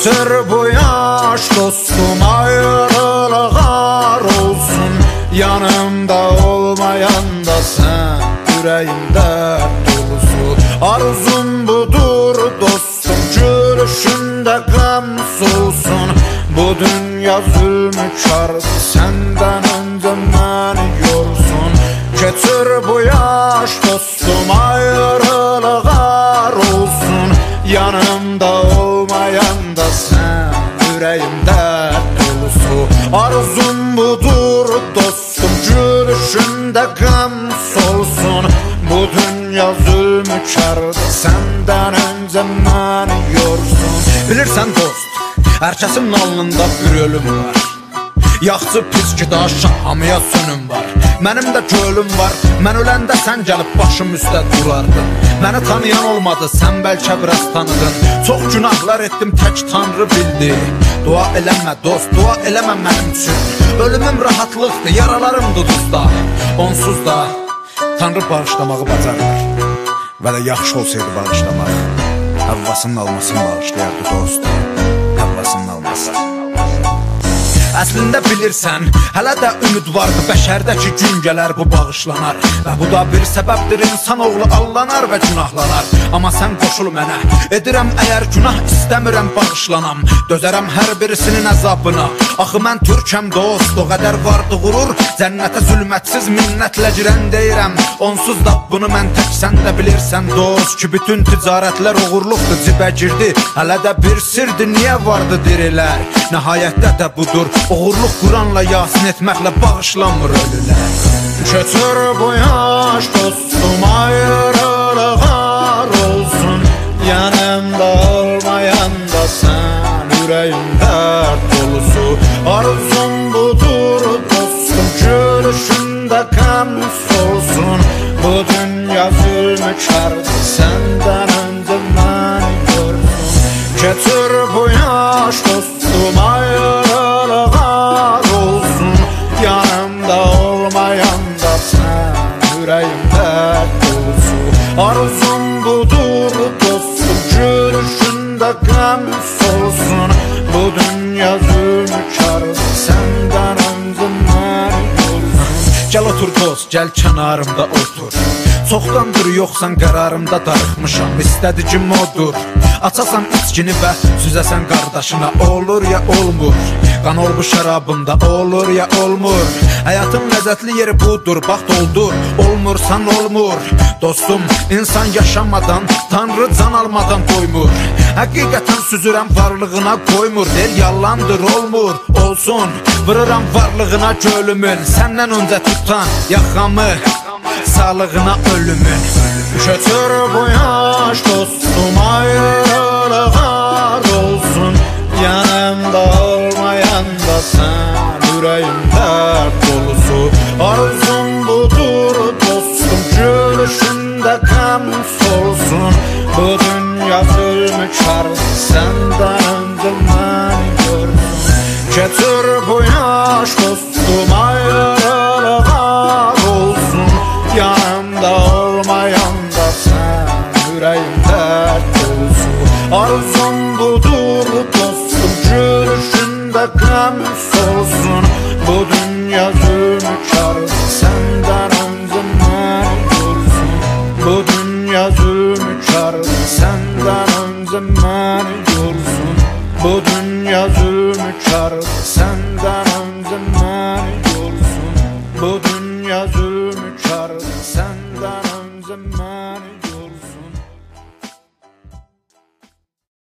Keçir bu yaş dostum, ayrılığa olsun. Yanımda olmayan da sen, yüreğimde dolusu. Arzum budur dostum, gülüşünde gam solsun. Bu dünya zulmü kardı, senden önce beni yorsun. Keçir bu yaş dostum, ayrılığa olsun. Yanımda olmayan da sen, yüreğimde dolusu. Arzum budur dostum, gülüşünde gam solsun. Bu dünya zulmü kardı, senden önce beni yorsun. Bilirsən dost, herkesin alnında bir ölüm var. Yaxşı pis ki daşa hamıya sönüm var. Mənim də gölüm var, mən öləndə sən gəlib başım üstə durardın. Məni tanıyan olmadı, sən bəlkə biraz tanıdın. Çox günahlar etdim, tək Tanrı bildi. Dua eləmə dost, dua eləmə mənim üçün. Ölümüm rahatlıqdır, yaralarımdır duzda. Onsuz da Tanrı bağışlamağı bacarır. Və də yaxşı olsaydı bağışlamaq, Havvasının almasını bağışlayardı dost. Havvasının alması. Əslində bilirsən, hələ də ümid vardı bəşərdəki gün gələr bu bağışlanar. Və bu da bir səbəbdir, insanoğlu allanar və günahlanar. Amma sən qoşul mənə, edirəm əgər günah istəmirəm bağışlanam. Dözərəm hər birisinin əzabına. Axı mən türkəm dost, o qədər vardı qurur. Cənnətə zülmətsiz minnətlə girən deyirəm. Onsuz da bunu mən tək sən də bilirsən dost. Ki bütün ticarətlər uğurluqdur, cibə girdi. Hələ də bir sirdir, niyə vardı dirilər? Nəhayətdə də budur, uğurluq Quranla yasin etməklə bağışlanmır ölülər. Keçir bu yaş dostum, ayrılığa olsun. Yanımda olmayan da sen, yüreğimdə dolusu. Arzum budur dostum, gülüşünde gam solsun. Bu dünya zulmü kardı, senden önce beni yorsun. Keçir bu yaş dostum, ayrılığa olsun. Yanımda olmayan da sen, yüreğimde dolusu. Arzum budur dostum, gülüşünde gam solsun. Bu dünya zulmü kardı, senden önce beni yorsun. Gəl otur dost, gəl kənarımda otur. Çoxdandır yoxsan qərarımda darıxmışam, istədicim odur. Açasan içkini və süzəsən qardaşına, olur ya olmur. Qan ol bu şərabında, olur ya olmur. Həyatın ləzzətli yeri budur, bax doldur. Olmursan olmur. Dostum, insan yaşamadan, Tanrı can almadan doymur. Həqiqətən süzürəm varlığına koymur. Der yalandır olmur, olsun. Vırıram varlığına gölümün, səndən öncə tutan yaxamı, sağlığına ölümün. Keçir bu yaş dostum, ayrılığa olsun. Yanımda olmayan da sen, yüreğimdə dolusu. Arzum budur dostum, gülüşünde gam solsun. Bu dünya zulmü kardı, senden önce beni yorsun. Keçir bu yaş dostum, ayrılığa olsun. Yanımda olmayan da sen, yüreğimdə dolusu. Arzum budur dostum, gülüşünde gam solsun. Bu dünya zulmü kardı, senden önce beni yorsun. Bu dünya zulmü kardı, senden önce beni yorsun. Bu dünya zulmü kardı, senden önce beni yorsun. Bu dünya zulmü kardı, senden önce beni